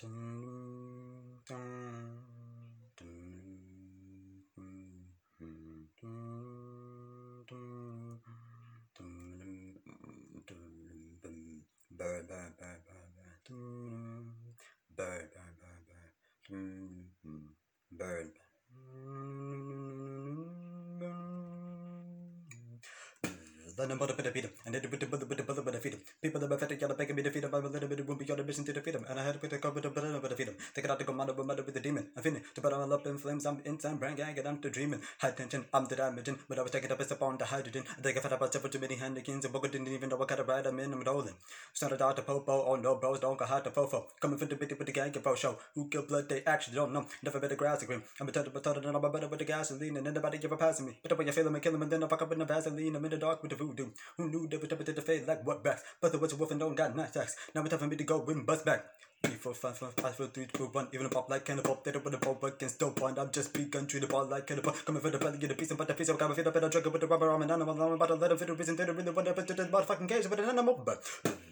Bird. Let them butter beat him, and they put the butter feed him. People that better get a bag of me to feed him, but a little bit won't be your mission to defeat him. And I had to put the cover to butter feed him. Take it out to come out of a mother with the demon. I finish to put on up in flames. I'm inside brain gang, and I'm to dreaming. High tension, I'm the dimension, but I was taking up a step on the hydrogen. I take a fat about several too many handikins, and Boga didn't even know what kind of ride I'm in. I'm rolling. Started out the popo, oh no, bros, don't go hard to fofo. Coming for the bitty with the gang and show. Who killed blood, they actually don't know. Never better grass agreement. I'm a total, and I'm better with the gasoline, and anybody ever passing me. But when you feel them and kill them, and then I fuck up in the Vaseline. I'm in the dark with the voodoo. Who knew they would to the fade like what backs? But the what's a wolf and don't got nice axe. Now it's time for me to go win bust back. 3, 4, 5, 5, 4, 3, 2, 1. Even a pop like cannibal. They don't put a ball against dope one. I'm just begun to the ball like cannibal. Coming for the belly, get a piece of butter face. I'm gonna fit up in a drug with the rubber arm and animal. I'm about to let him fit a reason. They don't really want to put the motherfucking cage with an animal. But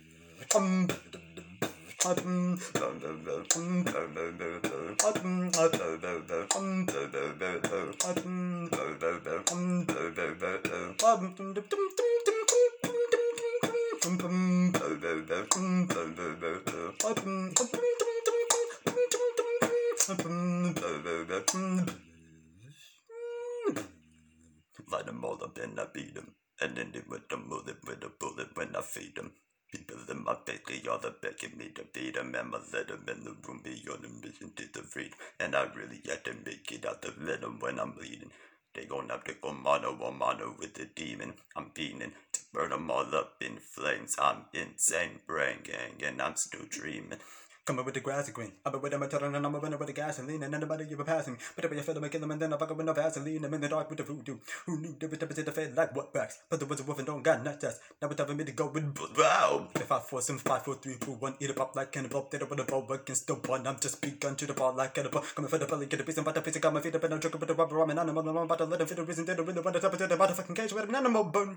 light them all up and I beat them, and then they with the bullet when I feed them. People in my face, they all are begging me to feed them, and I let them in the room be on a mission to the freedom. And I really had to make it out to let them when I'm bleeding. They gon' have to go mano a mano with the demon. I'm fiending to burn them all up in flames. I'm insane brain gang, and I'm still dreaming. Coming with the grassy green. I've been with them, and I'm a winner with the gasoline, and anybody ever passing me. But if you feel them, I kill them, and then I fuck up with no Vaseline. I'm in the dark with the voodoo. Who knew they would the fade like what backs? But there was a wolf and don't got nuts. Now it's time for me to go with wow. If I force him, 5, 4, 3, 2, 1, eat it up like cannibal. They don't want to ball against the one. I'm just begun to the ball like cannibal. Coming for the belly, get a piece of butter, piece of got my feet up, and I'm drinking with the rubber arm and animal. I'm about to let them fit the reason they don't really want to tap into the motherfucking cage with an animal bone.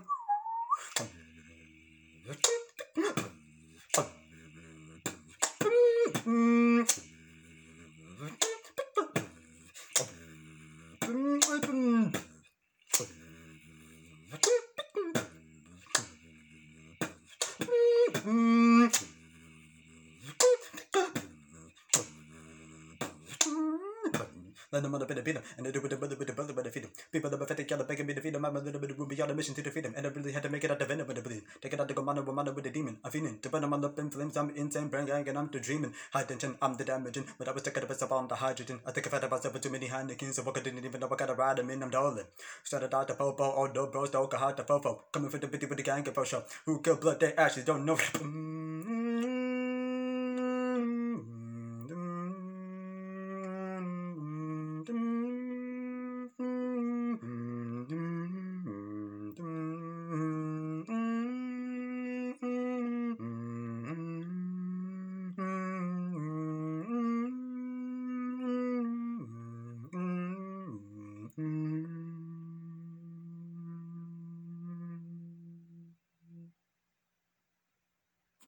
Let them on the beat them, and they do with the bullet with the feed them. People that are pathetic, y'all begging me to feed them. I'm a little bit of room beyond the mission to defeat them. And I really had to make it out the venom with the bleed. Take it out to go mano with the demon. I'm feeling to burn them all up in flames. I'm insane brain gang, and I'm to dreaming. High tension, I'm the damaging. But I was taking up on the hydrogen. I think I fed about 7 too many Heinekens, so I didn't even know what kind of ride I'm in. I'm darling. Started out the popo, oh no, bros, don't go hard to fofo. Coming for the bitty with the gang and show. Who killed blood, they actually don't know.